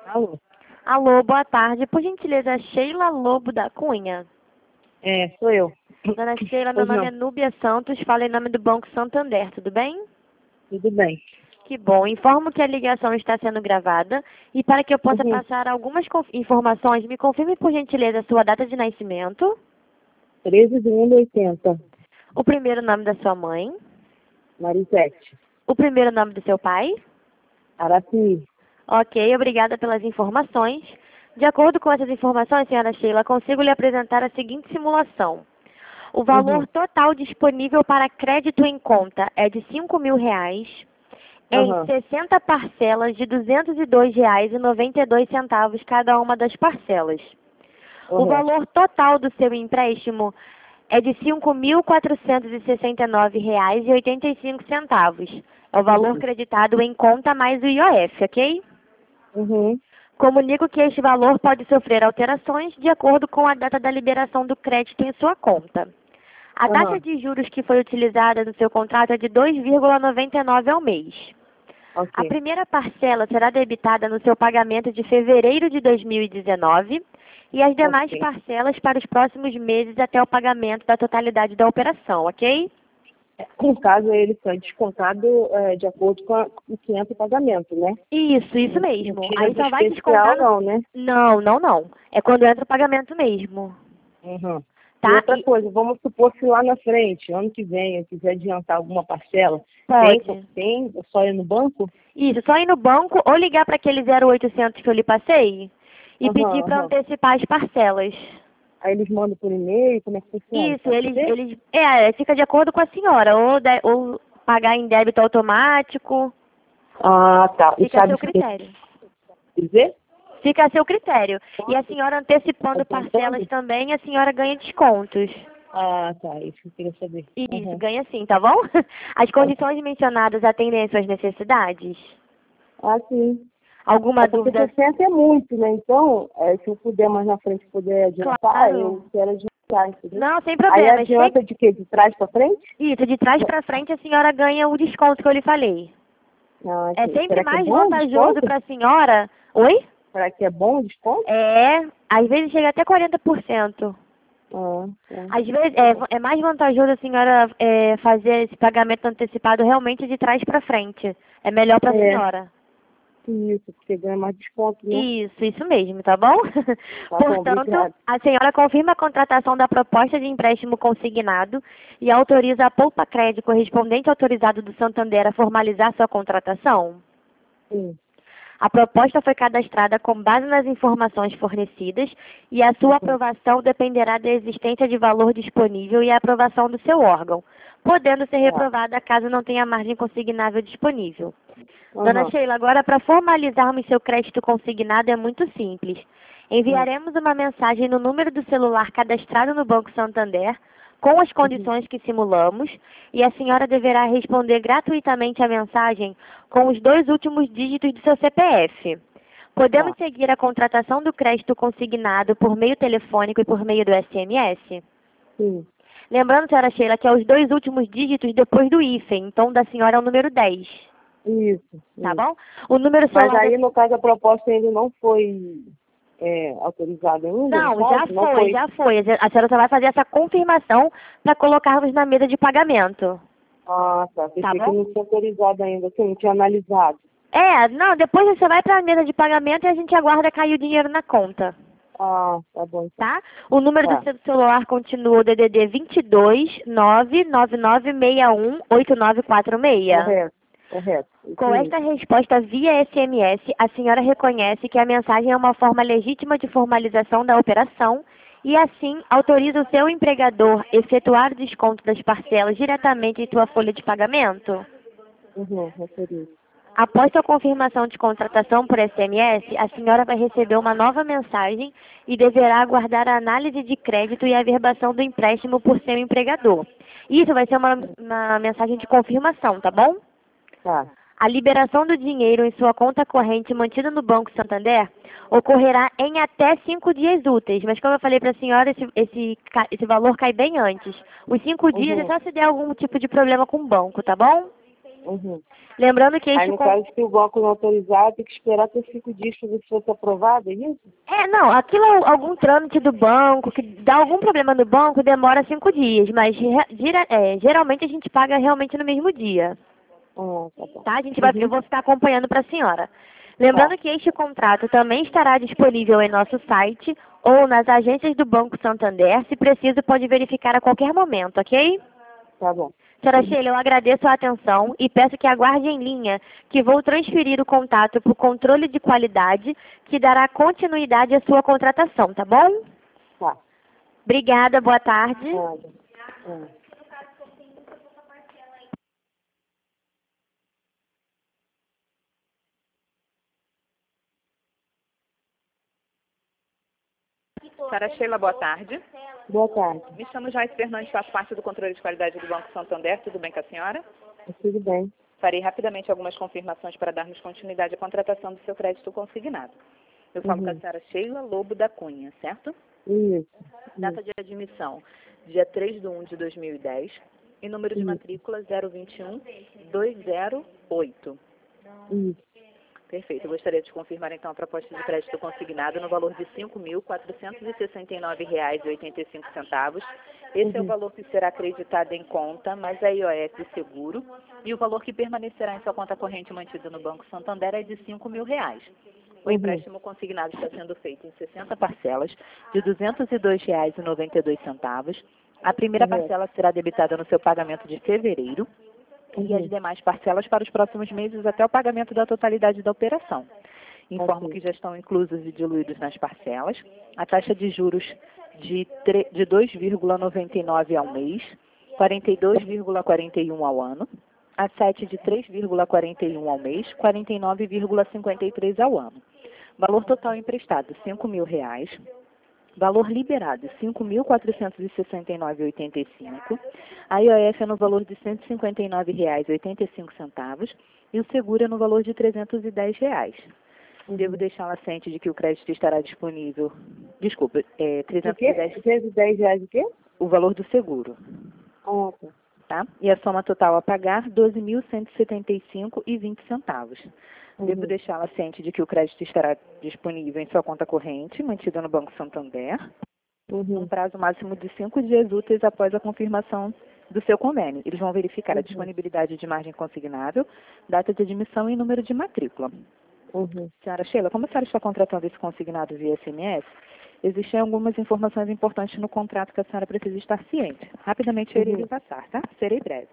Alô? Alô, boa tarde. Por gentileza, Sheila Lobo da Cunha. É, sou eu. Dona Sheila, meu Pois nome não, é Núbia Santos, falo em nome do Banco Santander, tudo bem? tudo bem. Que bom. Informo que a ligação está sendo gravada e para que eu possa Uhum. passar algumas informações, me confirme por gentileza a sua data de nascimento, 13 de 1,80. o primeiro nome da sua mãe, Marisete. o primeiro nome do seu pai. Arapi. Ok, obrigada pelas informações. De acordo com essas informações, senhora Sheila, consigo lhe apresentar a seguinte simulação. O valor total disponível para crédito em conta é de R$ 5.000 em Aham. 60 parcelas de R$ 202,92 cada uma das parcelas. O Aham. valor total do seu empréstimo é de R$ 5.469,85. É o valor creditado em conta mais o IOF, ok? Uhum. Comunico que este valor pode sofrer alterações de acordo com a data da liberação do crédito em sua conta. A taxa Aham. de juros que foi utilizada no seu contrato é de 2,99 ao mês. A Ok. primeira parcela será debitada no seu pagamento de fevereiro de 2019 e as demais Ok. parcelas para os próximos meses até o pagamento da totalidade da operação, ok? No caso, ele foi descontado de acordo com o que entra o pagamento, né? Isso Não mesmo. tira Aí do só vai especial, descontar no... não, né? Não. É quando entra o pagamento mesmo, Uhum. E tá? outra E coisa, vamos supor se lá na frente, ano que vem, eu quiser adiantar alguma parcela, pode. tem só ir no banco? Isso, só ir no banco ou ligar para aquele 0800 que eu lhe passei e pedir Aham, para aham. antecipar as parcelas. Aí eles mandam por e-mail, como é que funciona? Isso, Pode ser? fica de acordo com a senhora, ou pagar em débito automático, Ah, tá. E fica a sabe seu o que quer critério. dizer? Fica a seu critério. E a senhora antecipando parcelas Adiantando? também, a senhora ganha descontos. Ah, tá. Isso que eu queria saber. Isso, Uhum. ganha sim, tá bom? As condições mencionadas atendem às suas necessidades? Ah, sim. Alguma É porque dúvida? 60 é muito, né? Então, se eu puder mais na frente poder adiantar, eu Claro. quero adiantar, entendeu? Não, sem Aí problemas. adianta de quê? De trás para frente? Isso, de trás para frente a senhora ganha o desconto que eu lhe falei. Ah, É ok. sempre Será que é mais bom o vantajoso desconto? para a senhora. Oi? Será que é bom o desconto? É, às vezes chega até 40%. Ah, tá. Às vezes é mais vantajoso a senhora fazer esse pagamento antecipado realmente de trás para frente. É melhor para a É, senhora. isso, porque ganha mais desconto, né? Isso mesmo, tá bom? Tá bom, Portanto, obrigada. a senhora confirma a contratação da proposta de empréstimo consignado e autoriza a Poupa Crédito correspondente autorizado do Santander a formalizar sua contratação? Sim. A proposta foi cadastrada com base nas informações fornecidas e a sua Uhum. aprovação dependerá da existência de valor disponível e a aprovação do seu órgão, podendo ser Tá. reprovada caso não tenha margem consignável disponível. Dona Aham. Sheila, agora para formalizarmos seu crédito consignado é muito simples. Enviaremos uma mensagem no número do celular cadastrado no Banco Santander, com as Uhum. condições que simulamos, e a senhora deverá responder gratuitamente a mensagem com os 2 últimos dígitos do seu CPF. Podemos Tá. seguir a contratação do crédito consignado por meio telefônico e por meio do SMS? Sim. Lembrando, senhora Sheila, que é os 2 últimos dígitos depois do hífen, então da senhora é o número 10, Isso, tá isso. bom? O número Mas celular da... aí, no caso, a proposta ainda não foi autorizada ainda, no Não, caso? Não foi. já foi. A senhora só vai fazer essa confirmação para colocarmos na mesa de pagamento, Ah, tá. tá Pensei que bom? não tinha autorizado ainda, que eu não tinha analisado. Não, depois você vai para a mesa de pagamento e a gente aguarda cair o dinheiro na conta, Ah, tá bom então. tá? O número do Tá. seu celular continua o DDD 22 99961 8946. Correto. Correto. Isso Com mesmo. esta resposta via SMS, a senhora reconhece que a mensagem é uma forma legítima de formalização da operação e, assim, autoriza o seu empregador a efetuar o desconto das parcelas diretamente em sua folha de pagamento? Uhum, referido. Após sua confirmação de contratação por SMS, a senhora vai receber uma nova mensagem e deverá aguardar a análise de crédito e a averbação do empréstimo por seu empregador. Isso vai ser uma mensagem de confirmação, tá bom? Tá. A liberação do dinheiro em sua conta corrente mantida no Banco Santander ocorrerá em até 5 dias úteis, mas como eu falei para a senhora, esse valor cai bem antes. Os 5 dias é Uhum. só se der algum tipo de problema com o banco, tá bom? Uhum. Lembrando que Aí, no caso, se o banco não autorizar, tem que esperar até 5 dias para ver se fosse aprovado, é isso? Não, aquilo é algum trâmite do banco, que dá algum problema no banco, demora 5 dias, mas geralmente a gente paga realmente no mesmo dia. Tá bom. Tá? Eu vou ficar acompanhando para a senhora. Lembrando que este contrato também estará disponível em nosso site ou nas agências do Banco Santander. Se preciso, pode verificar a qualquer momento, ok? Tá bom. Senhora Sheila, eu agradeço a atenção e peço que aguarde em linha, que vou transferir o contato para o controle de qualidade, que dará continuidade à sua contratação, tá bom? Tá. Obrigada, boa tarde. Nada. Senhora Sheila, boa tarde. Boa tarde. Me chamo Joyce Fernandes, faço parte do controle de qualidade do Banco Santander. Tudo bem com a senhora? Tudo bem. Farei rapidamente algumas confirmações para darmos continuidade à contratação do seu crédito consignado. Eu falo com a senhora Sheila Lobo da Cunha, certo? Isso. Data de admissão, dia 3/1/2010 e número de matrícula 021-208. Isso. Perfeito. Eu gostaria de confirmar, então, a proposta de crédito consignado no valor de R$ 5.469,85. Esse é o valor que será acreditado em conta, mais a IOF Seguro, e o valor que permanecerá em sua conta corrente mantida no Banco Santander é de R$ 5.000. O empréstimo consignado está sendo feito em 60 parcelas de R$ 202,92. A primeira parcela será debitada no seu pagamento de fevereiro, e as demais parcelas para os próximos meses até o pagamento da totalidade da operação. Informo que já estão inclusos e diluídos nas parcelas a taxa de juros de 2,99 ao mês, 42,41 ao ano, a 7 de 3,41 ao mês, 49,53 ao ano. Valor total emprestado, R$ 5.000. Valor liberado, R$ 5.469,85. A IOF é no valor de R$ 159,85 e o seguro é no valor de R$ 310. Devo deixá-la ciente de que o crédito estará disponível. Desculpa, R$310. R$310 o quê? O valor do seguro. Tá. Tá? E a soma total a pagar, R$ 12.175,20. Devo deixá-la ciente de que o crédito estará disponível em sua conta corrente, mantida no Banco Santander, num prazo máximo de 5 dias úteis após a confirmação do seu convênio. Eles vão verificar a disponibilidade de margem consignável, data de admissão e número de matrícula. Senhora Sheila, como a senhora está contratando esse consignado via SMS, existem algumas informações importantes no contrato que a senhora precisa estar ciente. Rapidamente eu irei lhe passar, tá? Serei breve.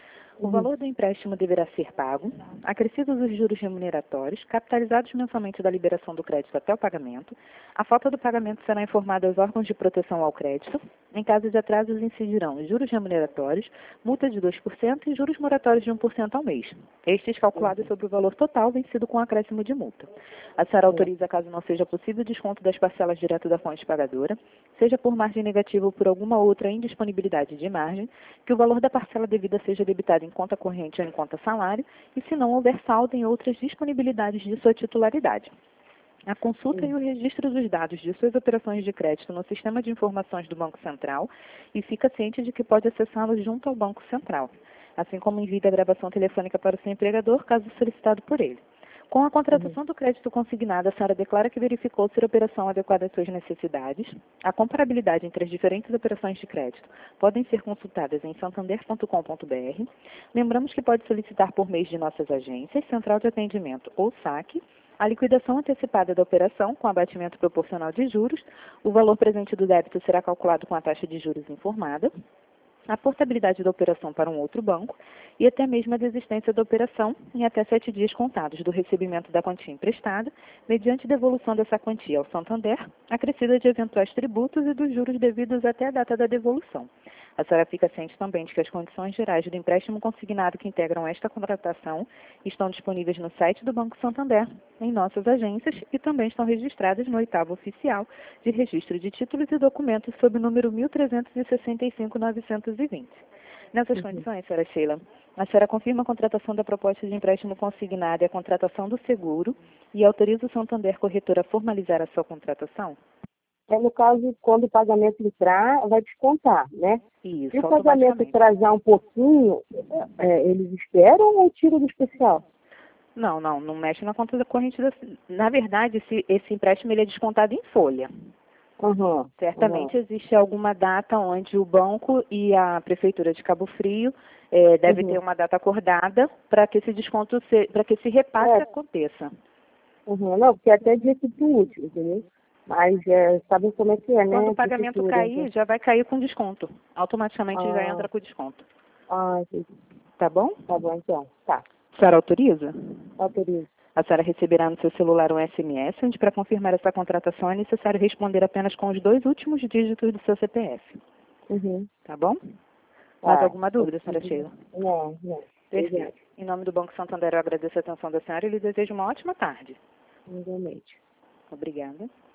O valor do empréstimo deverá ser pago, acrescidos os juros remuneratórios, capitalizados mensalmente da liberação do crédito até o pagamento. A falta do pagamento será informada aos órgãos de proteção ao crédito. Em caso de atrasos, incidirão juros remuneratórios, multa de 2% e juros moratórios de 1% ao mês. Estes calculados sobre o valor total vencido com acréscimo de multa. A senhora autoriza, caso não seja possível, o desconto das parcelas direto da fonte pagadora, seja por margem negativa ou por alguma outra indisponibilidade de margem, que o valor da parcela devida seja debitado em conta corrente ou em conta salário, e se não houver saldo em outras disponibilidades de sua titularidade. A consulta e o registro dos dados de suas operações de crédito no sistema de informações do Banco Central e fica ciente de que pode acessá-los junto ao Banco Central, assim como envia a gravação telefônica para o seu empregador, caso solicitado por ele. Com a contratação do crédito consignado, a senhora declara que verificou ser a operação adequada às suas necessidades. A comparabilidade entre as diferentes operações de crédito podem ser consultadas em santander.com.br. Lembramos que pode solicitar por meio de nossas agências, Central de Atendimento ou SAC, a liquidação antecipada da operação com abatimento proporcional de juros. O valor presente do débito será calculado com a taxa de juros informada, a portabilidade da operação para um outro banco e até mesmo a desistência da operação em até 7 dias contados do recebimento da quantia emprestada, mediante devolução dessa quantia ao Santander, acrescida de eventuais tributos e dos juros devidos até a data da devolução. A senhora fica ciente também de que as condições gerais do empréstimo consignado que integram esta contratação estão disponíveis no site do Banco Santander, em nossas agências, e também estão registradas no 8º Oficial de Registro de Títulos e Documentos sob o número 1365-920. Nessas condições, senhora Sheila, a senhora confirma a contratação da proposta de empréstimo consignado e a contratação do seguro e autoriza o Santander Corretora a formalizar a sua contratação? no caso, quando o pagamento entrar, vai descontar, né? Isso, Se o pagamento automaticamente. atrasar um pouquinho, eles esperam ou tiram do especial? Não mexe na conta da corrente. Na verdade, esse empréstimo ele é descontado em folha. Certamente existe alguma data onde o banco e a Prefeitura de Cabo Frio devem ter uma data acordada para que esse desconto, para que esse repasse aconteça. Não, porque até dia que útil, entendeu? Mas sabem como é que é, né? Quando o pagamento cair, já vai cair com desconto. Automaticamente já entra com desconto. Entendi. Tá bom? Tá bom, então. Tá. A senhora autoriza? Autorizo. A senhora receberá no seu celular um SMS, onde para confirmar essa contratação é necessário responder apenas com os 2 últimos dígitos do seu CPF. Tá bom? Mais alguma dúvida, senhora Sheila? Não. Perfeito. Em nome do Banco Santander, eu agradeço a atenção da senhora e lhe desejo uma ótima tarde. Igualmente. Obrigada.